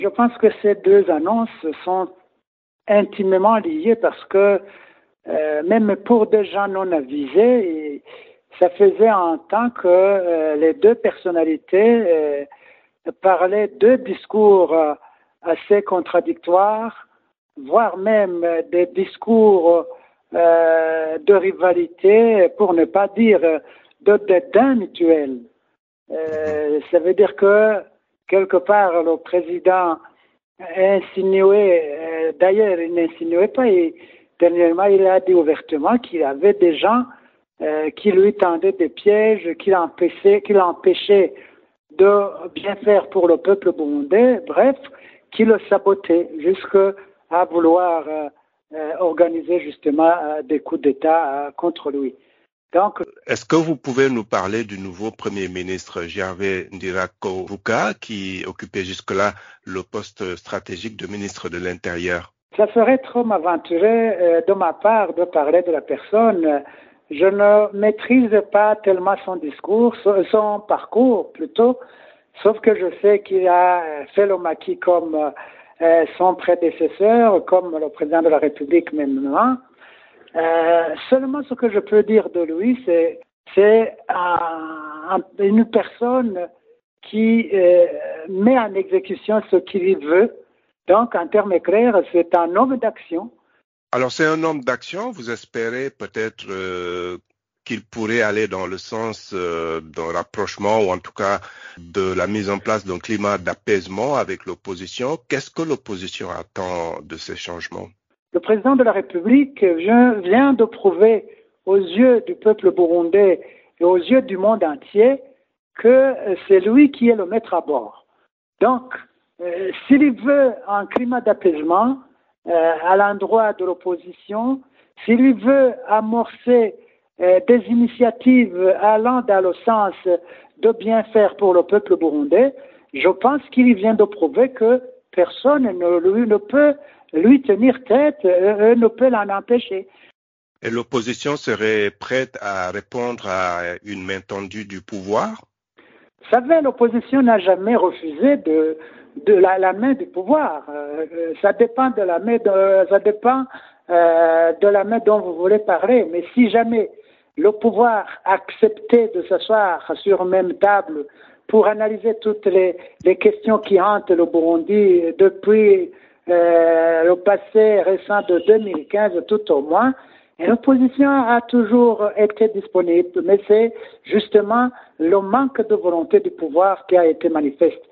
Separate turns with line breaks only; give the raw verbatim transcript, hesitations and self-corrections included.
Je pense que ces deux annonces sont intimement liées parce que euh, même pour des gens non avisés, ça faisait un temps que euh, les deux personnalités euh, parlaient deux discours euh, assez contradictoires, voire même des discours euh, de rivalité, pour ne pas dire de dédain mutuel. Euh, ça veut dire que quelque part le président a insinué, euh, d'ailleurs il n'insinuait pas, et dernièrement il a dit ouvertement qu'il y avait des gens euh, qui lui tendaient des pièges, qui l'empêchaient, qui l'empêchaient de bien faire pour le peuple burundais, bref, qui le sabotaient jusqu'à vouloir euh, euh, organiser justement euh, des coups d'État euh, contre lui.
Donc, est-ce que vous pouvez nous parler du nouveau Premier ministre Gervais Ndirakobuka qui occupait jusque-là le poste stratégique de ministre de l'Intérieur?
Ça serait trop m'aventurer euh, de ma part de parler de la personne. Je ne maîtrise pas tellement son discours, son parcours plutôt, sauf que je sais qu'il a fait le maquis comme euh, son prédécesseur, comme le président de la République maintenant. Euh, seulement ce que je peux dire de lui, c'est c'est un, un, une personne qui euh, met en exécution ce qu'il veut. Donc, en termes clairs, c'est un homme d'action.
Alors, c'est un homme d'action. Vous espérez peut-être euh, qu'il pourrait aller dans le sens euh, d'un rapprochement ou en tout cas de la mise en place d'un climat d'apaisement avec l'opposition. Qu'est-ce que l'opposition attend de ces changements?
Le président de la République vient, vient de prouver aux yeux du peuple burundais et aux yeux du monde entier que c'est lui qui est le maître à bord. Donc, euh, s'il veut un climat d'apaisement euh, à l'endroit de l'opposition, s'il veut amorcer euh, des initiatives allant dans le sens de bien faire pour le peuple burundais, je pense qu'il vient de prouver que personne ne, lui, ne peut lui tenir tête, euh, ne peut l'en empêcher.
Et l'opposition serait prête à répondre à une main tendue du pouvoir?
Vous savez, l'opposition n'a jamais refusé de, de la, la main du pouvoir. Euh, ça dépend de la main, de, ça dépend euh, de la main dont vous voulez parler. Mais si jamais le pouvoir acceptait de s'asseoir sur une même table pour analyser toutes les, les questions qui hantent le Burundi depuis euh, le passé récent de deux mille quinze tout au moins, et l'opposition a toujours été disponible, mais c'est justement le manque de volonté du pouvoir qui a été manifeste.